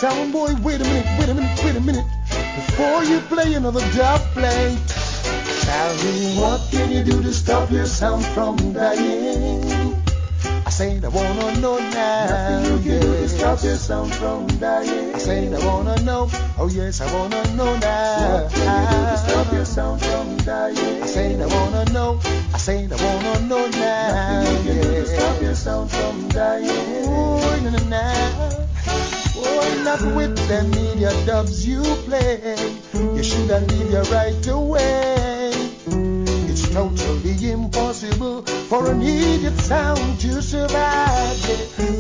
Sound boy, wait a minute. Before you play another dub plate, tell me what can you do to stop your sound from dying? I said I wanna know now. Nothing you can do to stop your sound from dying. I said I wanna know. Oh yes, I wanna know now. What can you do to stop your sound from dying? I said I wanna know. I said I wanna know now. Nothing you can do to stop your sound from dying. Oh, na. Oh, not with the media dubs you play. You should have leave you right away. It's totally impossible for an idiot sound to survive.